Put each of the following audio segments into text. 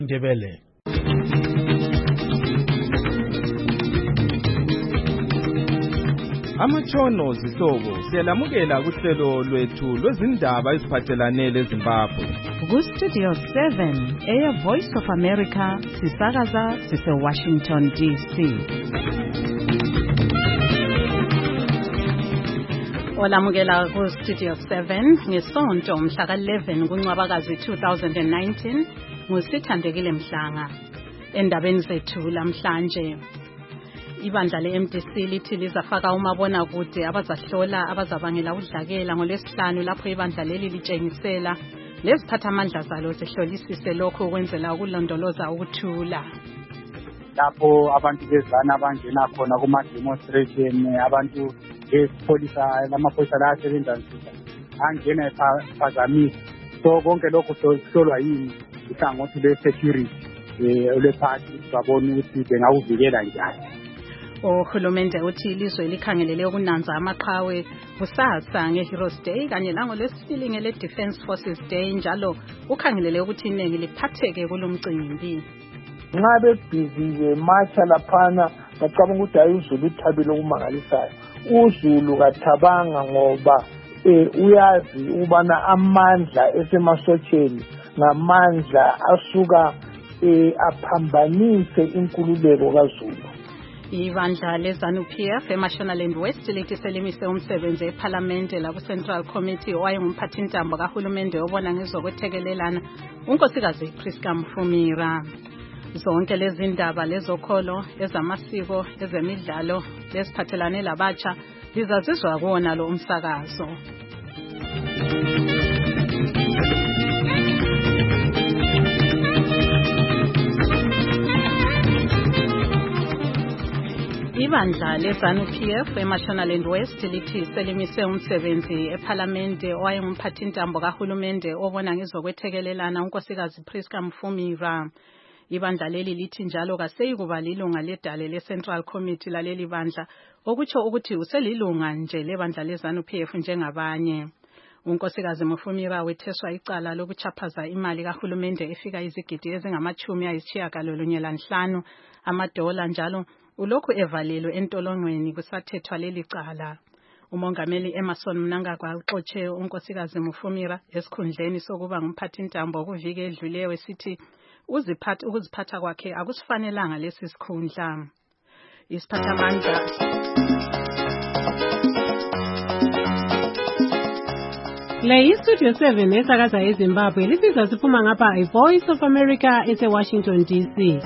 Ndebele. Amatshono zihlobo siyalamukela kuhlelo lwethu lwezindaba eziphathelane leZimbabwe. Ku-Studio 7 Air Voice of America sisakaza sise-Washington DC. Olamukela ku-Studio 7 ngesonto mhla ka-11 kuNcwabakazi 2019 nguSithandekile Mhlanga. Endabeni zethu lamhlanje, ibandla le-MDC lithi lizafaka umabonakude abazahlola abazabangela udlakela ngoLwesihlanu lapho ibandla leli litshengisela leziphathamandla zalo zihlolisise lokho ukwenzela ukulondoloza ukuthula. Lapho abantu bezana abangena khona kuma-demonstration, abantu besipholisa lamapholisa la asebenza nzima angena ephazamisa. So konke lokho kuhlolwa yini ihlangothi le-security olwephathi babona ukuthi bengawuvikela njani. Uhulumende uthi ilizwe likhangelele ukunanza amaqhawe kusasa nge-Heroes Day kanye langoLwesibili ngele-Defence Forces Day, njalo ukhangelele ukuthi iningi liphatheke kulomcimbi. Nxa bebhizi matsha laphana bacabanga ukuthi hayi uZulu uthabile okumangalisayo. uZulu kathabanga ngoba uyazi ukubana amandla esemasotsheni ngamandla asuka aphambanise inkululeko kaZulu. Ibandla leZANU-PF eMashonaland West lithi selimise umsebenzi eParliamente laku-Central Committee owayengumphathintambo kahulumende obona ngezokwethekelelana unkosikazi Priska Mfumira. Zonke lezi ndaba lezokholo, ezamasiko, ezemidlalo leziphathelane labatsha lizazizwa kuwona lo umsakazo. Ibandla leZANU-PF eMashonaland West lithi selimise umsebenzi eParliamente owayengumphathintambo kahulumende obona ngezokwethekelelana unkosikazi Priska Mfumira. Ibandla leli lithi njalo kaseyikuba lilunga ledale le-Central Committee laleli bandla, okutsho ukuthi uselilunga nje lebandla leZANU-PF njengabanye. Unkosikazi Mfumira wetheswa icala lokuchaphaza imali kahulumende efika izigidi ezingama-95 amadola, njalo ulokhu evalelwe entolongweni kusathethwa leli cala. Umongameli Emmerson Mnangagwa uxotshe unkosikazi Mfumira esikhundleni sokuba ngumphathintambo kuviki edluleyo esithi ukuziphatha kwakhe akusifanelanga lesi sikhundla. Isiphathamandla Le iStudio 7 esakaza eZimbabwe lisizwa siphuma ngapha iVoice of America ese-Washington DC.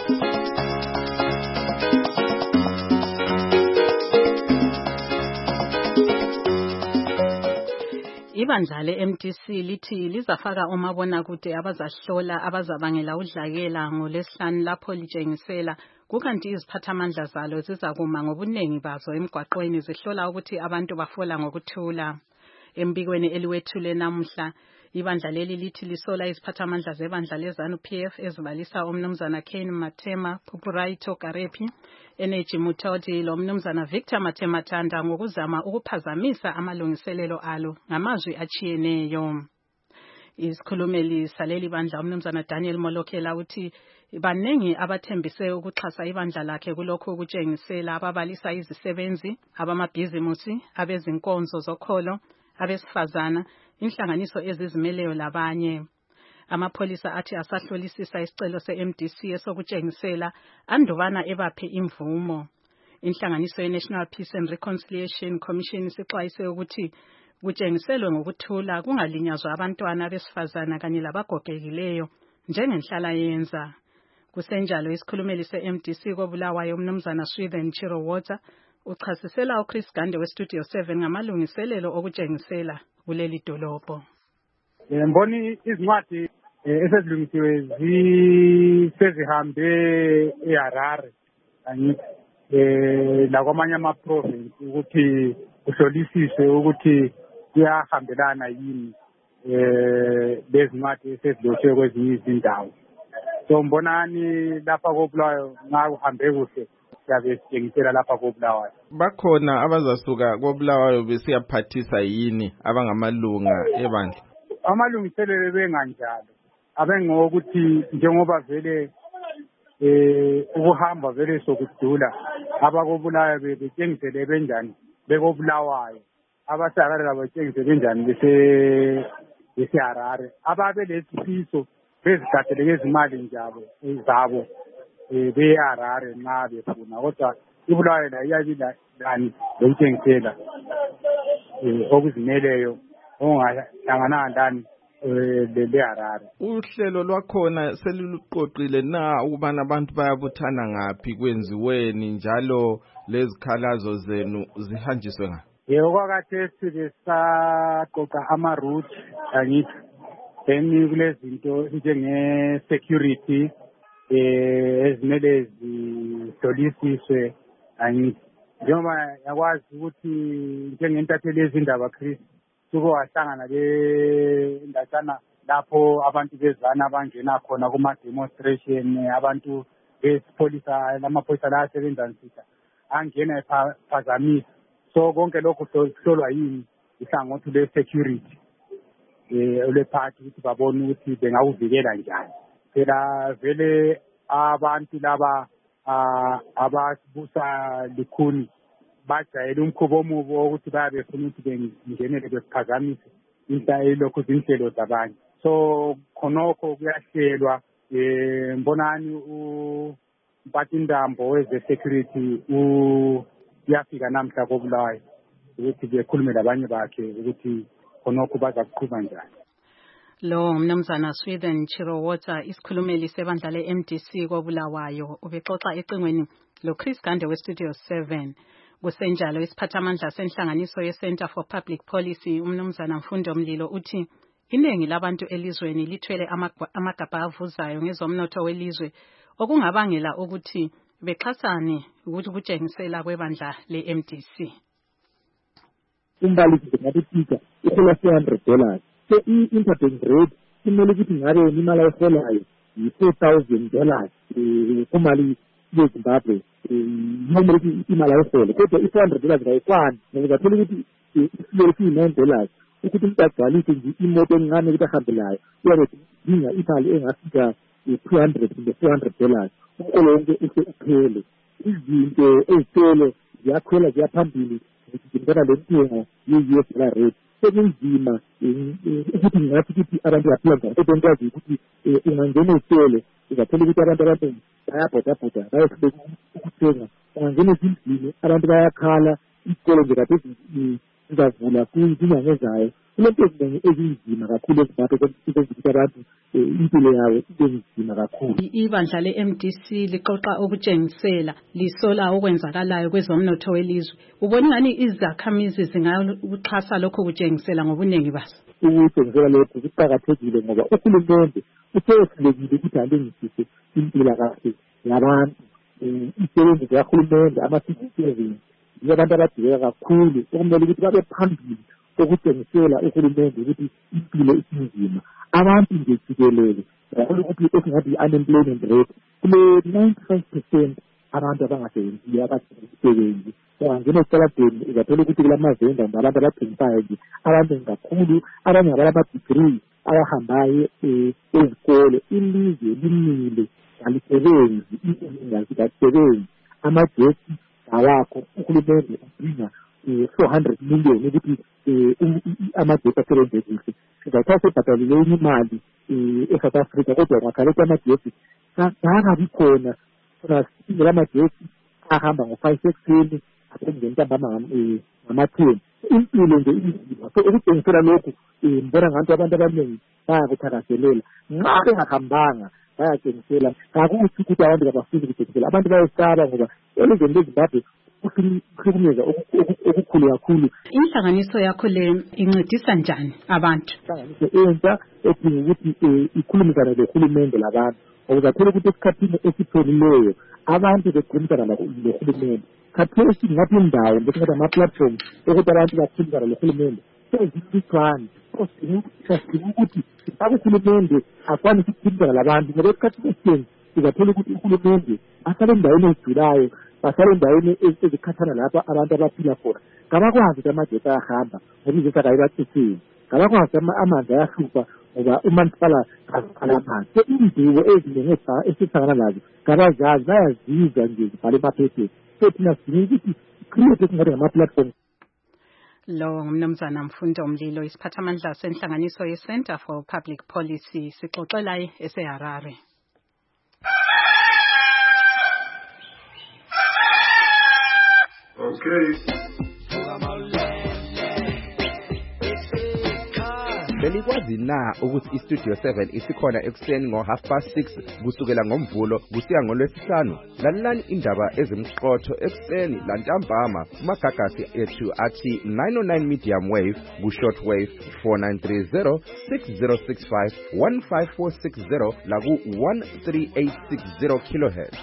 Ibandla le-MDC lithi lizafaka umabonakude abazahlola abazabangela udlakela ngoLwesihlanu lapho litshengisela, kukanti iziphathamandla zalo zizakuma ngobuningi bazo emgwaqweni zihlola ukuthi abantu bafola ngokuthula. Embikweni eliwethule namuhla, ibandla leli lithi lisola iziphathamandla zebandla leZANU-PF ezibalisa umnumzana Kane Matema, Pupuraito Karepi, Energy Mutoti lomnumzana Victor Matemathanda ngokuzama ukuphazamisa amalungiselelo alo ngamazwi achiyeneyo. Isikhulumeli saleli bandla umnumzana Daniel Molokela uthi banengi abathembise ukuxhasa ibandla lakhe kulokho ukutshengisela ababalisa izisebenzi, abamabhizimusi, abezinkonzo zokholo, abesifazana, inhlanganiso ezizimeleyo labanye. Amapholisa athi asahlolisisa isicelo se-MDC esokutshengisela andubana ebaphe imvumo. Inhlanganiso ye-National Peace and Reconciliation Commission isixwayise ukuthi kutshengiselwe ngokuthula kungalinyazwa abantwana abesifazana kanye labagogekileyo njengenhlala yenza. Kusenjalo isikhulumeli se-MDC koBulawayo umnumzana Swithen Chirowota uchasisela uChris Gande weStudio 7 ngamalungiselelo okutshengisela kuleli dolobho. Mboni izincwadi esezilungisiwe zisezihambe eHarare kanye lakwamanye ama-province ukuthi kuhlolisiswe ukuthi kuyahambelana yini lezincwadi esezilotshwe kwezinye izindawo. So mbonani lapha koBulawayo nxa kuhambe kuhle siyabe sitshengisela lapha koBulawayo. Bakhona abazasuka koBulawayo besiyaphathisa yini abangamalunga ebandla? Amalungiselelo benganjalo. abengokuthi njengoba vele ukuhamba vele sokudula abakobulayo betshengisele benjani bekobulawayo abaseharare labo betshengise benjani beseharare ababe lesifiso bezigadele ngezimali njalo zabo beharare nxa befuna kodwa ibulawayo la iyabila lani lokutshengisela okuzimeleyo ongahlangananga lani leharare. Uhlelo lwakhona seliluqoqile na ukubana abantu bayabuthana ngaphi kwenziweni njalo lezikhalazo zenu zihanjiswe ngaphi? Okwakhathesi besaqoqa ama-route angithi then kulezinto njenge-security ezimele zihlolisiswe angithi njengoba yakwazi ukuthi njengentatheli yezindaba Chris suke wahlangana lendatshana lapho abantu bezana abangena khona kuma-demonstration abantu besipholisa lamapholisa la asebenza nsitha angena ephazamisa so konke lokho kuhlolwa yini ihlangothi le-security ulephathi ukuthi babone ukuthi bengawuvikela njani phela vele abantu laba ababusa likhuni bajayele umkhubo omubi wokuthi bayabe befuna ukuthi bengenele bephazamise lokhu zinhlelo zabanye so khonokho kuyahlelwa mbonani umphathintambo weze-security uyafika namhla kobulawayo ukuthi bekhulume labanye bakhe ukuthi khonokho baza kuqhuba njani. Lo mnumzana Sweden Chirowota isikhulumeli sebandla le-MDC kobulawayo ubexoxa ecingweni lo Chris Gande we-Studio 7. Kusenjalo isiphathamandla senhlanganiso ye-Center for Public Policy umnumzana Mfundo Mlilo uthi iningi labantu elizweni lithwele amagabha avuzayo ngezomnotho welizwe okungabangela ukuthi bexhasane ukuthi kutshengisela kwebandla le-MDC. Umbali ngabitika ihola $400 so i-interbank rate kumele ukuthi ngabe imali ayiholayo $4,000 kumali yeZimbabwe noma ukuthi imali ayihola kodwa $400 ngayikwani ngoba zathola ukuthi isiyelo $9 ukuthi umuntu agcwalise nje imoto encane ukuthi ahambelayo uyabe dinga imali engafika $200 kumbe $400 umkolo wonke uphele izinto ezitolo ziyakhwela ziyaphambili zibona lentengo ye-US dollar rate sekunzima ukuthi ngathi ukuthi abantu baphila njani kodwa ngikwazi ukuthi ungangena ezitolo uzathola ukuthi abantu bayabhodabhoda bayehluleka ukuthenga ungangena ezindlini abantu bayakhala isikolo nje kade zizavula kwinyanga ezayo kulento ezinengi ezinzima kakhulu ezimbabwe ukuthi abantu impilo yawo ibe nzima kakhulu. Ibandla le-MDC liqoqa ukutshengisela lisola okwenzakalayo kwezomnotho welizwe. Ubona ngani izakhamizi zingakuxhasa lokho kutshengisela ngobuningi baso? Ukutshengisela lokho kuqakathekile ngoba uhulumende usehlulekile ukuthi alengise impilakahle yabantu. Isebenzi zikahulumende ama-civil servants abantu abadingeka kakhulu okumele ukuthi babe phambili okutshengisela uhulumende ukuthi impilo isinzima abantu nje jikelele yaqola ukuthi esingathi i-unemployment rate kule 95% abantu abangasebenziyo abasebenzi bangena esitaladeni uzathola ukuthi kulamazenda abantu abathengisayo nje abaningi kakhulu abanye abalama-degree abahambayo ezikole ilizwe limile alisebenzi alisebenzi amagetsi awakho uhulumende udinga 400 million ukuthi amagetsi asebenze kuhle sizathatha sebhatalile imali eSouth Africa kodwa ngakhaleka amagetsi angabi khona ingela amagetsi ahamba ngo-5 ekuseni aphinde ntambama ngama-10 impilo nje inzima so ukutshengisela lokhu mbona ngabantu abantu abaningi bayakuthakazelela nxa bengahambanga bayatshengisela kakuthi ukuthi abantu kabafuni ukutshengisela abantu bayesaba ngoba elizweni leZimbabwe ukuhlukumeza okukhulu kakhulu. Inhlanganiso yakho le incedisa njani abantu? Inhlanganiso entsha edinga ukuthi ikhulumisane lohulumende labantu uzathola ukuthi esikhathini esiphelileyo abantu bekhulumisana lohulumende khathesi ngathi indawo besingathi ama-platform ukuthi abantu bakhulumisana lohulumende sezilutshwane sidinga ukuthi uhulumende akwanise ukukhulumisana labantu ngoba esikhathini esiningi uzathola ukuthi uhulumende ahlale endaweni ezijulayo bahlale endaweni ezikhathana lapha abantu abaphila khona ngabakwazi ukuthi amagetsi ayahamba ngoba izethu akayibathetheni ngabakwazi amanzi ayahlupha ngoba umasipala akukhala phansi. So indubo eziningi esihlangana nazo ngabazali bayazizwa nje zibhale emaphepheni. So thina sidinga ukuthi create esingathi ngama-platform. Lo ngumnumzana Mfundo Mlilo, isiphathamandla senhlanganiso ye-Center for Public Policy, sixoxela eseHarare. Okay. Belikwazi na ukuthi iStudio 7 isikhona ekuseni ngo6:30 kusukela ngoMvulo kusiya ngoLwesihlanu? Lalelani indaba ezimqotho ekuseni lantambama kumagagasi ethu athi 909 medium wave ku-short wave 4930 6065 15460 laku 13860 kilohertz.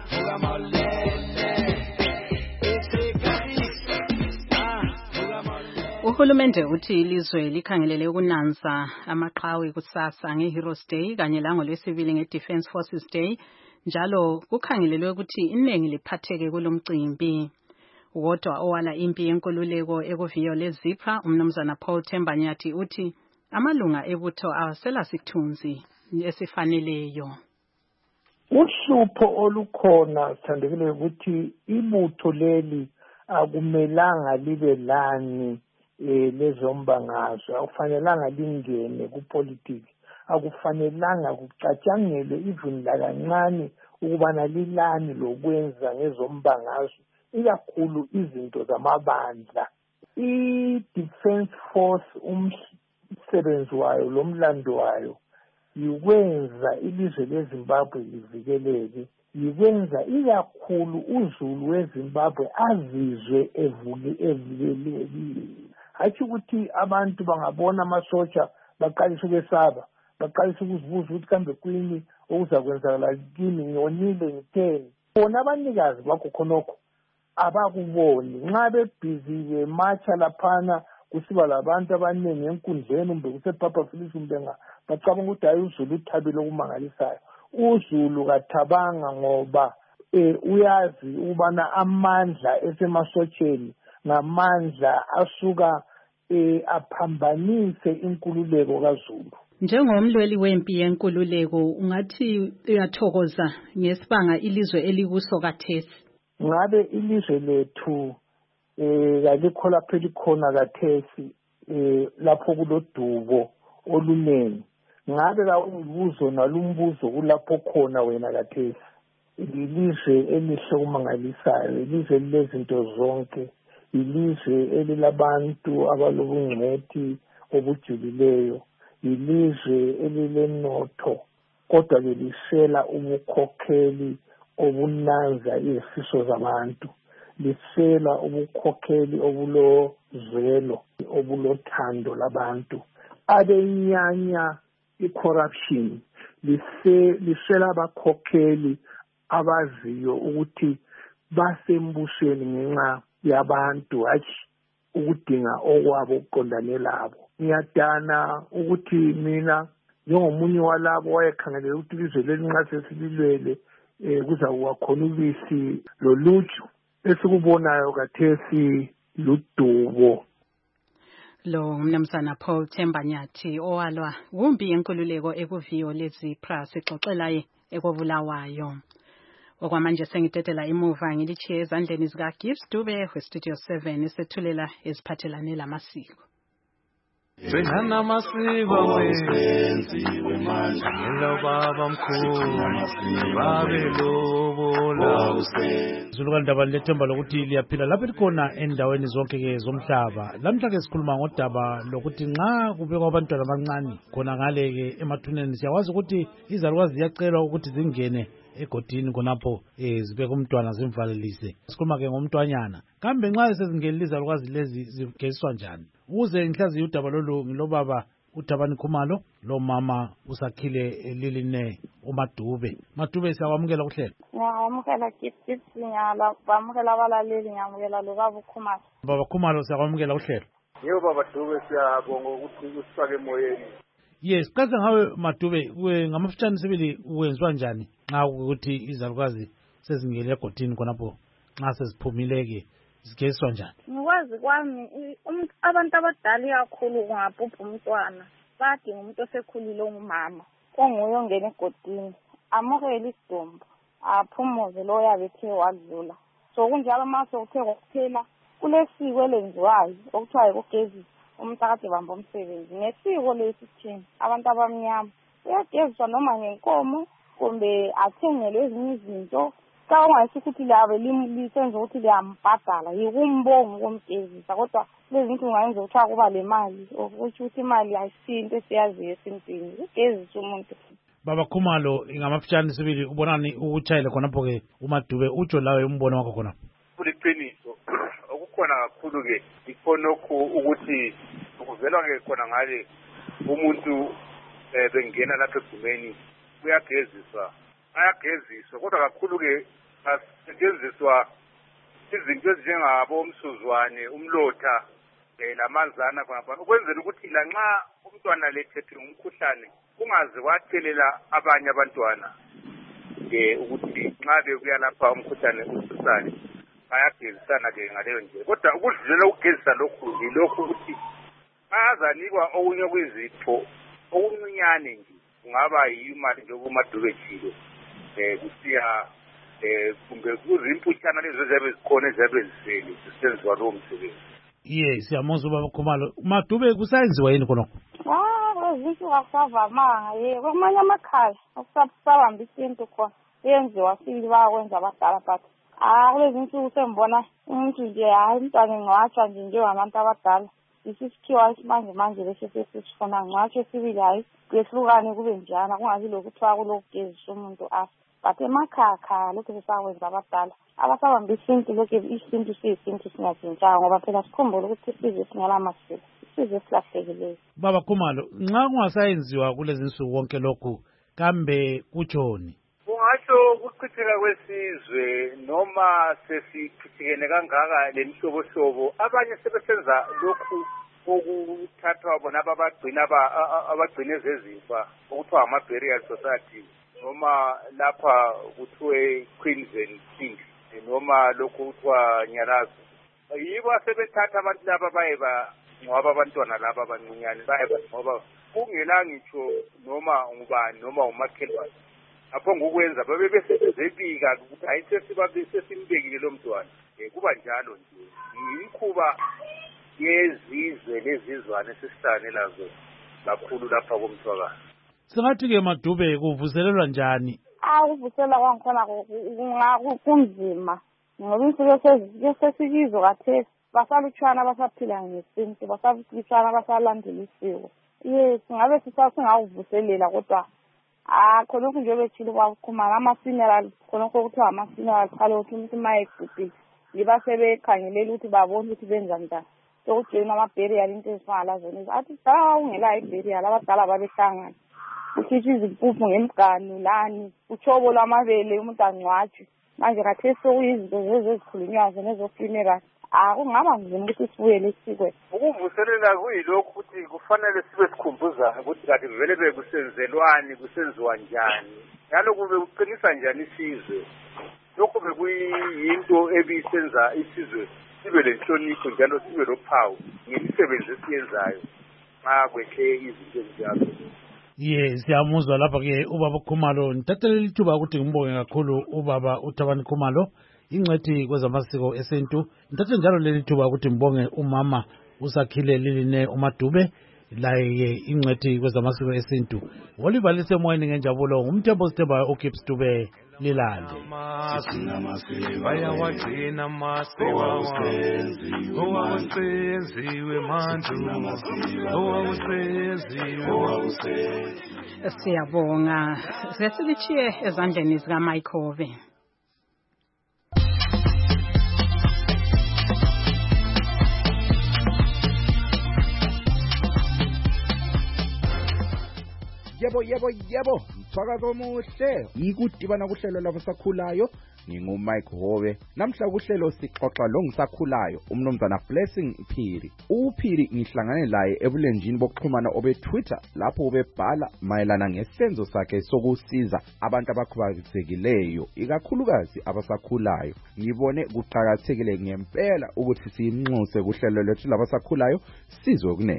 Uhulumende uthi ilizwe likhangelele ukunanza amaqhawe kusasa ngeHeroes Day kanye langolwesibili ngeDefence Forces Day, njalo kukhangelelwe ukuthi iningi liphatheke kulomcimbi. Wodwa owala impi yenkululeko ekuviyo leZipra, umnumzana Paul Thembanyathi uthi amalunga ebutho awasela sithunzi esifaneleyo. Uhlupho olukhona sithandekile ukuthi ibutho leli akumelanga libe lani lezombangazwe, akufanelanga lingene kupolitiki, akufanelanga kucatshangelwe even lakancane ukubana lilani lokwenza ngezombangazwe, ikakhulu izinto zamabandla. I-Defence Force umsebenzi wayo lomlando wayo yikwenza ilizwe leZimbabwe livikeleke, yikwenza ikakhulu uZulu weZimbabwe azizwe evikelekile. Hathi ukuthi abantu bangabona amasotsha baqalisa ukwesaba, baqalisa ukuzibuza ukuthi kambe kuyini okuzakwenzakala kimi, ngiyonile ngitheni. Bona abanikazi bakho khonokho abakuboni, nxa bebhizi bematsha laphana kusiba labantu abaningi enkundleni kumbe kusePapa Phillips kumbe bacabanga ukuthi hayi uZulu uthabile okumangalisayo. uZulu kathabanga ngoba uyazi ubana amandla esemasotsheni ngamandla asuka aphambanise inkululeko kaZulu. Njengomlweli wempi yenkululeko ungathi uyathokoza ngesibanga ilizwe elikuso kathesi. Ngabe ilizwe lethu kalikho lapho elikhona kathesi lapho kulodubo olunengi. Ngabe kawubuzo nalumbuzo kulapho khona wena kathesi. Ilizwe elihle kumangalisayo, ilizwe lilezinto zonke, ilizwe elilabantu abalobungcwethi obujulileyo, ilizwe elilenotho, kodwa lisela ubukhokheli obunanza izifiso zabantu, lisela ubukhokheli obulozwelo, obulothando labantu, abenyanya i-corruption, lisela abakhokheli abaziyo ukuthi basembusweni ngenxa yabantu hatshi ukudinga okwabo ukuqondane labo. Ngiyadana ukuthi mina njengomunye walabo wayekhangelele ukuthi ilizwe leli nxa sesililwele kuzakuba khona ubisi loluju, esikubonayo kathesi ludubo. Lo mnumzana Paul Thembanyathi owalwa kumbi yenkululeko ekuviyo leZipra, sixoxela ekobulawayo. Okwamanje sengitetela imuva ngilichiye ezandleni zika Gibbs Dube weStudio 7 esethulela eziphathelane lamasiko. Wena amasiko wenziwe manje ngelo baba mkhulu babelobola Zulu kandaba lethemba lokuthi liyaphila lapho likhona endaweni zonke ke zomhlaba. Lamhla ke sikhuluma ngodaba lokuthi nxa kubekwa abantwana abancane khona ngale ke emathuneni, siyawazi ukuthi izalukazi ziyacelwa ukuthi zingene egodini khonapho zibeka umntwana zimvalelise. Sikhuluma ke ngomntwanyana. Kambe nxa sezingenile izalukazi lezi zigeziswa njani? Uze ngihlaziya udaba lolu ngilobaba uThabani Khumalo, lo mama usakhile Liline uMadube. Madube siyawamukela kuhlelo. Ngiyamukela Gibbs, ngiyamukela abalaleli, ngiyamukela lo baba uKhumalo. Baba Khumalo siyawamukela kuhlelo. Yebo baba Dube, siyabonga ukuthi usifake emoyeni. Yes, kaza ngawe Madube, ngamafutshane sibili wenziwa njani nxa ukuthi izalukazi sezingele egodini khonapho nxa seziphumileke zigeziswa njani? Ngikwazi kwami abantu abadala kakhulu kungabhubha umntwana bayadinga umuntu osekhulile ongumama onguye ongena egodini amukele isidumbu aphumuze lo yabe ethe wadlula so kunjalo uma sokuthe kwaphela kulesiko elenziwayo okuthiwa yikugezisa umuntu akade bamba umsebenzi ngesiko lesi thina abantu abamnyama uyageziswa noma ngenkomo kumbe athengelwe ezinye izinto xa ungayisi ukuthi liyabe lisenza ukuthi liyambhadala yikumbongo komgezisa kodwa lezi zinto ungayenza ukuthiwa kuba le mali ukuthi imali ayisinto esiyaziyo esintwini ugezisa umuntu. Baba Khumalo ingamafitshane sibili ubonani ukuchayela khonapho-ke uMadube utsho lawe umbono wakho khonapho. Kuliqiniso okukhona kakhulu ke ikhonokho ukuthi ukuvela ke khona ngale umuntu bengena lapha egumeni ayageziswa kodwa kakhulu ke asetshenziswa izinto ezinjengabo umsuzwane umlotha lamanzana khonapha ukwenzela ukuthi lanxa umntwana lethethe umkhuhlane kungaze wathelela abanye abantwana ukuthi nxa bekuya lapha umkhuhlane ususane bayagezisana ke ngaleyo ndlela kodwa ukudlulela ukugezisa lokhu yilokhu ukuthi bayazanikwa okunye kwizitho okuncinyane nje kungaba yimali nje kuMadube Jilo kusiya kumbe kuzimputshana lezo ezabe zikhona ezabe zisele zisenziwa lowo msebenzi. Siyamuzwa Baba Khumalo Madube kusayenziwa yini khonokho? Izinto kasavamanga kwamanye amakhaya okusabamba isintu khona yenziwa sibili bayakwenza abadala but kulezi nsuku sembona umuntu nje hayi umntwana ngcwatsha nje njengabantu abadala isikhiwa isimanje manje lesi sesifuna ngcwatshe sibili hayi kwehlukane kube njana kungazi lokuthiwa kulokugezisa umuntu but emakhaya lokhu sisakwenza abadala abasabamba isintu lokhu isintu siyisintu singatshintshanga ngoba phela sikhumbula ukuthi isizwe singelamasiko isizwe silahlekileyo. Baba Khumalo nxa kungasayenziwa kulezi nsuku wonke lokhu kambe kutshoni? Kungasho ukuchitheka kwesizwe noma sesichithekene kangaka lemihlobohlobo abanye sebesenza lokhu okuthathwa bona abagcina ezezifa okuthiwa ama-burial society noma lapha kuthiwe Queens and Kings noma lokhu kuthiwa Nyalazo yibo asebethatha abantu laba baye ngwaba abantwana laba abancinyane baye ngoba kungela ngitsho noma ngubani noma umakhelwane apho ngokwenza babe besebezebika ukuthi hayi sesimbekile lo mntwana kuba njalo nje yikhuba yezizwe lezizwane sesihlane lazo kakhulu lapha komthwakazi. Singathi-ke Madube kuvuselelwa njani? Ukuvuselwa kwangikhona kunzima ngoba insuku sesikizo kathesi basalutshwana abasaphila ngesintu basalutshwana abasalandela isiko. Singabe singawuvuselela kodwa khonokho nje bethile kwakhumana ama-funeral khonokho kuthiwa ama-funeral phela ukuthi umuntu uma egugile liba sebekhangelela ukuthi babone ukuthi benza njani sokujoyina ama-burial into ezifana zona athi dala ungelayo i-burial abadala babehlangana kukhitshwa izimpuphu ngemiganu lani utshobo lwamabele umuntu angcwatshwe manje kathesi sokuyizinto zezo ezikhulunywayo nezo-funeral kungaba nzima ukuthi sibuyele esikweni. Ukuvuselela kuyilokhu ukuthi kufanele sibe sikhumbuza ukuthi kade vele bekusenzelwani kusenziwa njani njalo kube kuqinisa njani isizwe lokhu bekuyinto ebisenza isizwe sibe lenhlonipho njalo sibe lophawu ngemisebenzi esiyenzayo nxa kwehle izinto ezinjalo. Siyamuzwa lapha-ke ubaba Khumalo nithathele lithuba ukuthi ngimbonge kakhulu ubaba uThabani Khumalo ingcwethi kwezamasiko esintu. Nithathe njalo leli thuba ukuthi mbonge umama uSakhile Liline uMadube laye ingcwethi kwezamasiko esintu. Wolivalise emoyeni ngenjabulo ngumthembo Sithembayo uGibbs Dube lilale. Bayawagcina amasiko owawusenziwe mandulo owawusenziwe. Siyabonga sesilichiye ezandleni zikaMayikhove. Yebo mthwakazi omuhle ikudibana kuhlelo labasakhulayo nginguMike Hove. Namhla kuhlelo sixoxa lo ngisakhulayo umnumzana Blessing Phiri. uPhiri ngihlangane laye ebulenjini bokuxhumana obeTwitter lapho ubebhala mayelana ngesenzo sakhe sokusiza abantu abakhubazekileyo ikakhulukazi abasakhulayo. Ngibone kuqhakathekile ngempela ukuthi sinxuse kuhlelo lethu labasakhulayo sizwe kunenge.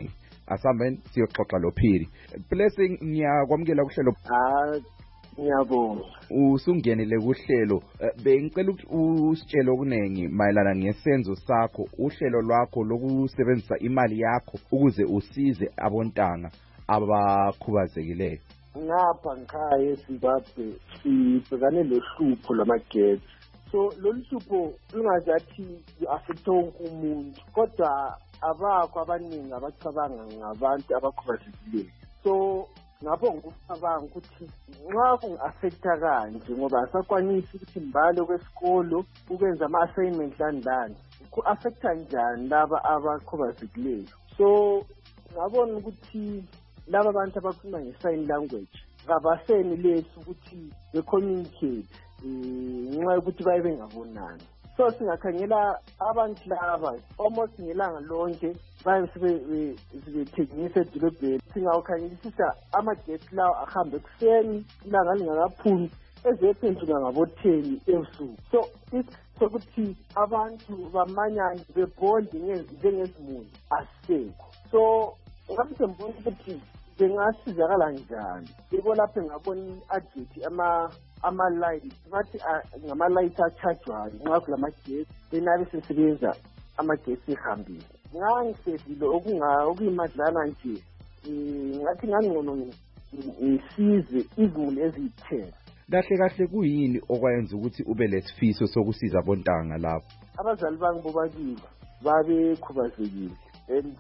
asambe siyoxoxa lophiri. Blessing, ngiyakwamukela kuhlelo. Ngiyabonga. Usungenile kuhlelo. Bengicela ukuthi usitshele okunengi mayelana ngesenzo sakho, uhlelo lwakho lokusebenzisa imali yakho ukuze usize abontanga abakhubazekileyo. Ngapha ngikhaya eZimbabwe sibhekane lohlupho lwamagetsi. So lolu hlupho lungazathi lu-affect wonke umuntu, kodwa abakho abaningi abacabanga ngabantu abakhubazekileyo. So ngapho ngikucabanga ukuthi nxa kungi-affecta kanje ngoba asakwanisi ukuthi mbale kwesikolo ukwenza ama-assignment landlani, ku-affecta njani laba abakhubazekileyo. So ngabona ukuthi laba bantu abakhuluma nge-sign language ngabaseni lesu ukuthi be-communicate ngenxa yokuthi baye bengabonani. So singakhangela abantu laba almost ngelanga lonke baye sebethengisa edolobheni. Singawukhangelisisa amagetsi lawo ahambe ekuseni ilanga lingakaphumi ezephenduka ngabo-10 ebusuku. So sokuthi abantu bamanyane bebonde njengezimuli asisekho. So ngabe sembona ukuthi bengasizakala njani. Yebo lapho ngabona i-advert ama-light bathi ngama-light achajwayo nxa kulamagetsi benabe sesebenza amagetsi ehambile. Ngangisevile okuyimadlana nje ngathi ngangcono ngisize izimuli eziyi-10. Kahle kuyini okwayenza ukuthi ube lesifiso sokusiza abontanga lapho? Abazali bami bobabili babekhubazekile and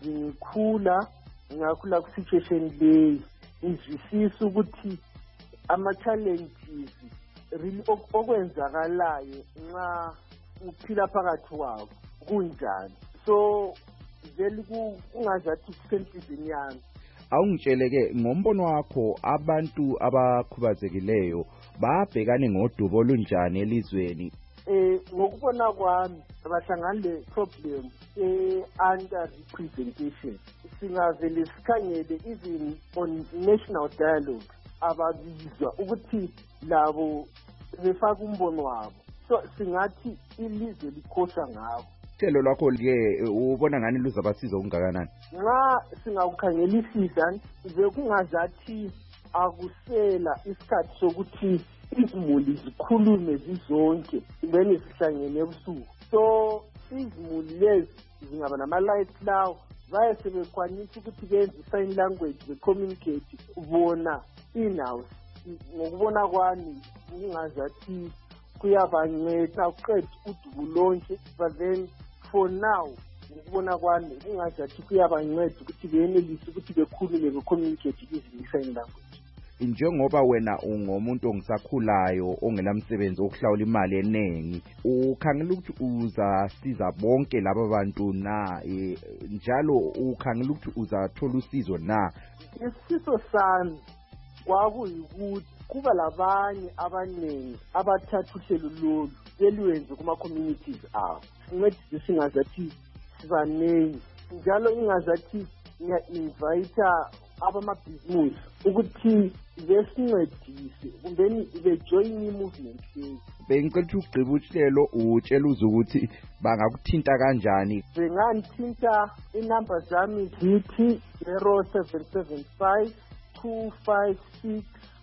ngakhula ku-situation leyi ngizwisisa ukuthi ama-challenges really okwenzakalayo nxa uphila phakathi kwawo kunjani. So vele kungazathi kusenhliziyweni yami. Awungitsheleke ngombono wakho abantu abakhubazekileyo babhekane ngodubo olunjani elizweni? Ngokubona kwami abahlangana le problem under representation. Singavele sikhangele even on national dialogue ababizwa ukuthi labo befaka umbono wabo. So singathi ilizwe likhosa ngabo. Uhlelo lwakho ke ubona ngani luzabasiza okungakanani? Nxa singawukhangelisisa bekungazathi akusela isikhathi sokuthi izimuli zikhulume zizonke then sihlangene ebusuku. So izimuli lezi zingaba nama-lights lawo baye sebekwanisa ukuthi benze i-sign language be-communicate bona in-house. Ngokubona kwami kungazathi kuyabanceda uqeda udubo lonke, but then for now ngokubona kwami kungazathi kuyabanceda ukuthi benelise ukuthi bekhulume be-communicate using i-sign language. Njengoba wena ungomuntu ongisakhulayo ongelamsebenzi okuhlawula imali eningi, ukhangela ukuthi uzasiza bonke laba bantu na? Njalo ukhangela ukuthi uzathola usizo na? Isifiso sami kwakuyikuthi kuba labanye abaningi abathatha uhlelo lolu beluwenze kuma-communities abo. Sincedise singazathi sibaningi, njalo ingazathi ngiya-invita abamabhizinisi ukuthi besincedise kumbeni bejoyine i-movement leyi. Bengicela ukuthi ugqibe uhlelo utshela ukuthi bangakuthinta kanjani. Bengangithinta inamba zami zithi 0775 256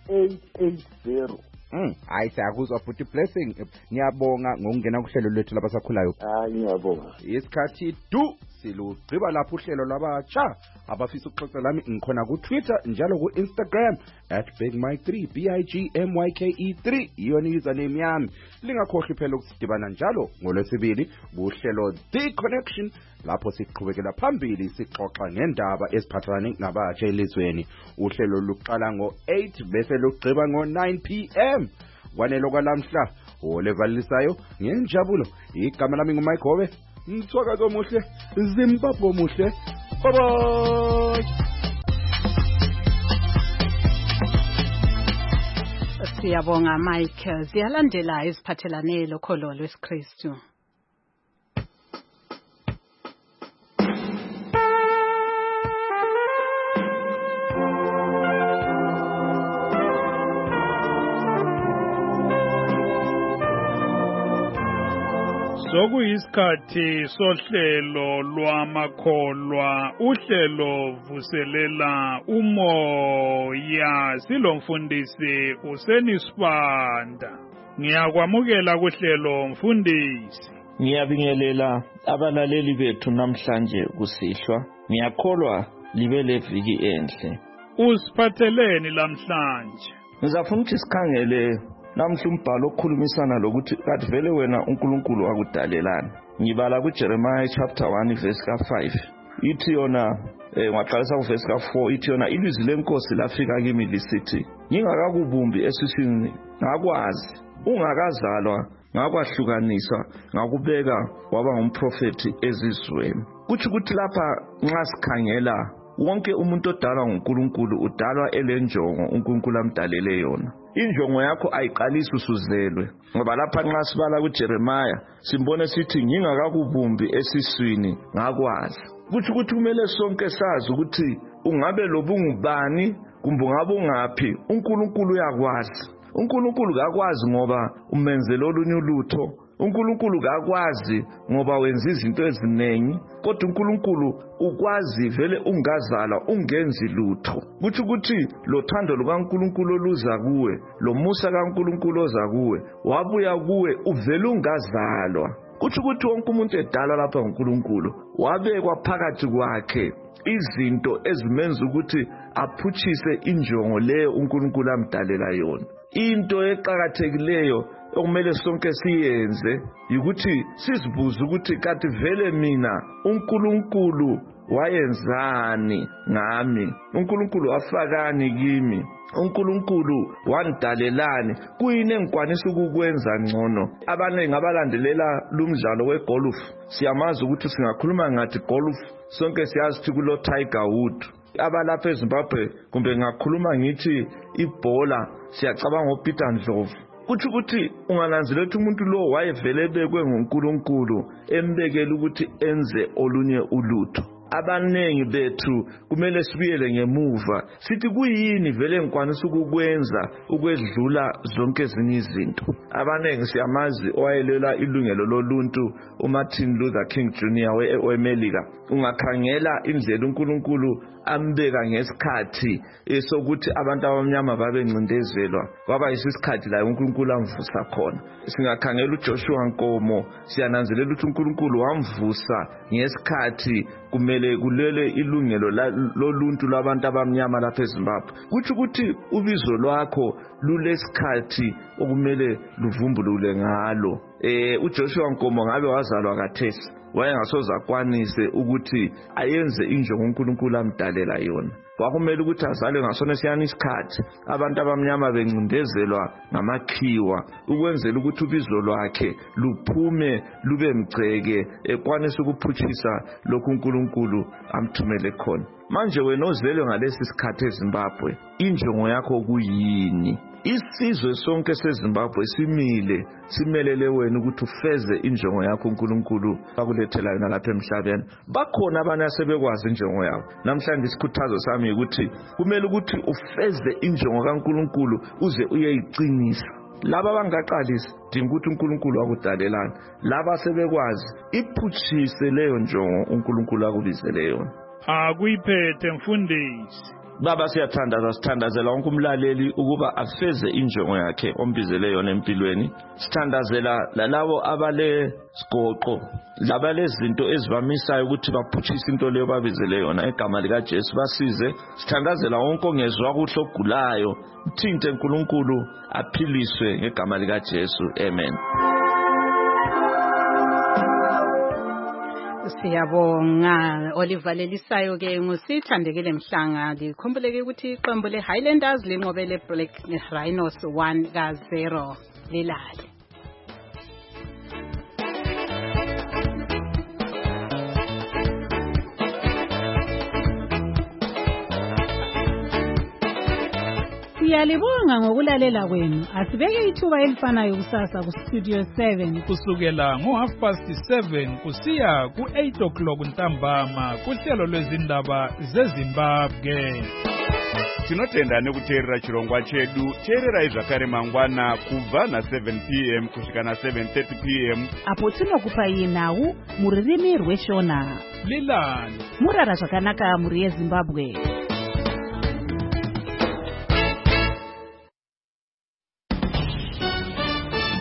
880. Hayi siyakuzwa futhi Blessing, ngiyabonga ngokungena kuhlelo lwethu labasakhulayo. Ngiyabonga. Isikhathi silugqiba lapho uhlelo lwabatsha abafisa ukuxoxa lami ngikhona ku-Twitter njalo ku-Instagram @BigMike3 BIGMYKE3 iyona username yami. Lingakhohlwa phela ukusidibana njalo ngolwesibili kuhlelo The Connection lapho siqhubekela phambili sixoxa ngendaba eziphathelene nabatsha elizweni. Uhlelo luqala ngo-8 bese lugqiba ngo-9 PM. Kwanelo kwalamhla olevalisayo ngenjabulo. Igama lami nguMike Hobe. Mthwakazo muhle, Zimbabwe muhle. Bye bye. Siyabonga Mike. Ziyalandela iziphathelane lokholo lwesikristu. Sokuyisikhathi sohlelo lwamakholwa, uhlelo vuselela umoya, silomfundisi uSenisibanda. Ngiyakwamukela kuhlelo mfundisi. Ngiyabingelela abalaleli bethu namhlanje kusihlwa. Ngiyakholwa libe leviki enhle. Usiphatheleni lamhlanje? Ngizafuna ukuthi sikhangele namhla umbhalo okhulumisana lokuthi kathi vele wena uNkulunkulu wakudalelana. Ngibala kuJeremiah chapter 1 verse ka5. Ithi yona ngaqalisa kuverse ka4 ithi yona ilizwi lenkosi lafika kimi lisithi, ngingakakubumbi esiswini ngakwazi, ungakazalwa ngakwahlukanisa, ngakubeka waba ngumprofeti ezizweni. Kuthi ukuthi lapha nxa sikhangela wonke umuntu odalwa nguNkulunkulu udalwa elenjongo uNkulunkulu amdalele yona. Injongo yakho ayiqalisi usuzelwe, ngoba lapha nxa sibala kuJeremiah simbone sithi ngingakakubumbi esiswini ngakwazi. Kuthi ukuthi kumele sonke sazi ukuthi ungabe lobungubani kumbe ungabe ungaphi, uNkulunkulu uyakwazi. uNkulunkulu kakwazi ngoba umenzele olunye ulutho. uNkulunkulu kakwazi ngoba wenza izinto eziningi, kodwa uNkulunkulu ukwazi vele ungazala ungenzi lutho. Kuthi ukuthi lo thando lukaNkulunkulu oluza kuwe, lo musa kaNkulunkulu oza kuwe, wabuya kuwe uvele ungazalwa. Kuthi ukuthi wonke umuntu edalwa lapha nguNkulunkulu wabekwa phakathi kwakhe izinto ezimenza ukuthi aphutshise injongo leyo uNkulunkulu amdalela yona. Into eqhakathekileyo okumele sonke siyenze ukuthi sizibuze ukuthi kanti vele mina uNkulunkulu wayenzani ngami, uNkulunkulu wafakani kimi, uNkulunkulu wanidalelani, kuyini engikwanisa ukukwenza ngcono. Abaningi abalandelela lumdlalo wegolf siyamazi ukuthi singakhuluma ngathi golf sonke siyazi ukuthi kulo Tiger Woods. Abalapha eZimbabwe kumbe ngakhuluma ngithi ibhola siyacabanga ngoPeter Ndlovu. Kuthi ukuthi ungananzelela ukuthi umuntu lo wayevele bekwe nguNkulunkulu embekela ukuthi enze olunye ulutho. Abanengi bethu kumele sibuyele ngemuva sithi kuyini vele ngikwanisa ukukwenza ukwedlula zonke ezinye izinto. Abanengi siyamazi owayelela ilungelo loluntu uMartin Luther King Jr. weMelika. Ungakhangela indlela uNkulunkulu ambeka ngesikhathi esokuthi abantu abamnyama babencindezelwa, kwaba yisikhathi la uNkulunkulu amvusa khona. Singakhangela uJoshua Nkomo siyananzelela ukuthi uNkulunkulu wamvusa ngesikhathi kumele kulele ilungelo loluntu labantu abamnyama lapha eZimbabwe. Kuthi ukuthi ubizo lwakho lulesikhathi okumele luvumbulule ngalo. uJoshua Nkomo ngabe wazalwa kathesi wayengasoza kwanise ukuthi ayenze injongo uNkulunkulu amdalela yona. Kwakumele ukuthi azale ngasona siyani isikhathi abantu abamnyama bencindezelwa ngamakhiwa ukwenzela ukuthi ubizo lwakhe luphume lube mgceke ekwanisa ukuphutshisa lokhu uNkulunkulu amthumele khona. Manje wena ozelwe ngalesi sikhathi eZimbabwe, injongo yakho kuyini? Isizwe sonke seZimbabwe simelele wena ukuthi ufeze injongo yakho uNkulunkulu akulethela yona lapha emhlabeni. Bakhona abanye asebekwazi injongo yakho. Namhlanje isikhuthazo sami ukuthi kumele ukuthi ufeze injongo kaNkulunkulu uze uyeyiqinisa. Laba abangaqalisi dinga ukuthi uNkulunkulu wakudalelana, laba sebekwazi iphutshise leyo njongo uNkulunkulu akubizele yona. Akuyiphethe mfundisi. Baba siyathandaza sithandazela wonke umlaleli ukuba afeze injongo yakhe ombizele yona empilweni. Sithandazela lalabo abale sigoqo, labale zinto ezivamisayo ukuthi baphutshise into leyo babizele yona egama lika Jesu basize. Sithandazela wonke ongezwa kuhle ogulayo, uthinte uNkulunkulu aphiliswe ngegama lika Jesu. Amen. Siyabonga Oliver Lelisayo ke ngusithandekile Mhlanga. Likhumbuleke ukuthi iqembu leHighlanders linqobele Black Rhinos 1-0 lilale. Siyalibonga ngokulalela kwenu. Asibeke ithuba elifanayo kusasa kustudio 7 kusukela ngo7:30 kusiya ku8 ntambama kuhlelo lwezindaba zeZimbabwe. Tinotenda nekuteerera chirongwa chedu. Teerera zvakare mangwana kubva na7 p.m. kusvika na7:30 p.m. apo tinokupai nhau muririmi rweshona. Lilani murara zvakanaka muri yeZimbabwe.